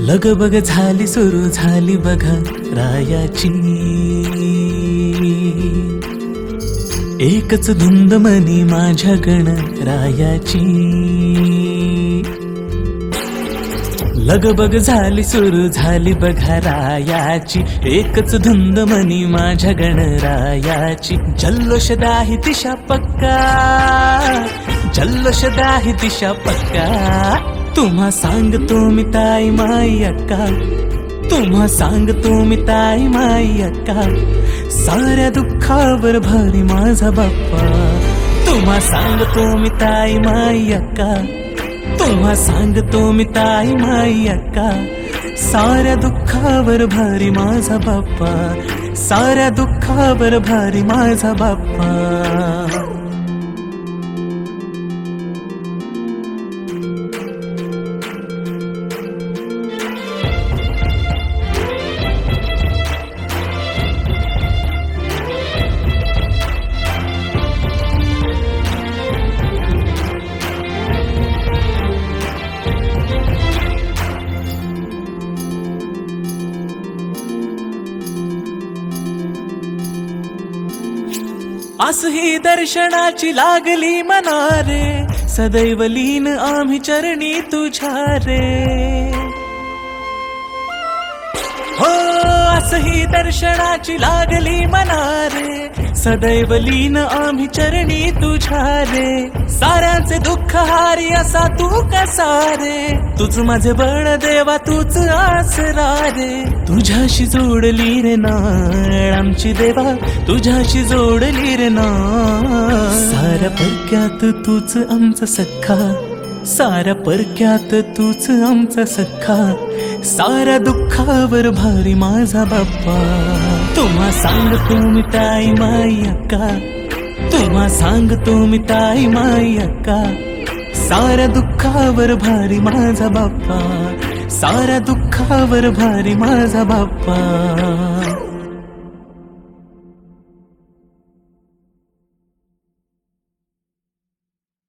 लगबग झाली सुरू झाली बघा रायाची, एकच धुंद मनी माझ्या गणरायाची. लगबग झाली सुरू झाली बघा रायाची, एकच धुंद मनी माझ्या गणरायाची. जल्लोष दाही दिशा पक्का, जल्लोष दाही दिशा पक्का. तुम्हा सांगतो मी ताई माई अक्का, तुम्हा सांगतो मी ताई माई अक्का. साऱ्या दुःखावर भारी माझा बाप्पा. तुम्हा सांगतो मी ताई माई अक्का, तुम्हा सांगतो मी ताई माई अक्का. साऱ्या दुःखावर भारी माझा बाप्पा, साऱ्या दुःखावर भारी माझा बाप्पा. आस ही दर्शनाची लागली मना रे, सदैव लीन आम्ही चरणी तुझ्या रे. हो आस ही दर्शनाची लागली मना रे, सदैव लीन आम्ही चरणी तुझ्या रे. साऱ्यांचे दुःख हारी असा तू कसा रे, तूच माझे बळ देवा तूच आसरा रे. तुझ्याशी जोडली रे नाळ आमची देवा, तुझ्याशी जोडली रे नाळ. साऱ्या परक्यात तूच आमचा सख्खा, साऱ्या परक्यात तूच आमचा सख्खा. साऱ्या दुःखावर भारी माझा बाप्पा. तुम्हा सांगतो मी ताई माई अक्का, तुम्हा सांगतो मी ताई माई अक्का. साऱ्या दुःखावर भारी माझा बाप्पा, साऱ्या दुःखावर भारी माझा बाप्पा.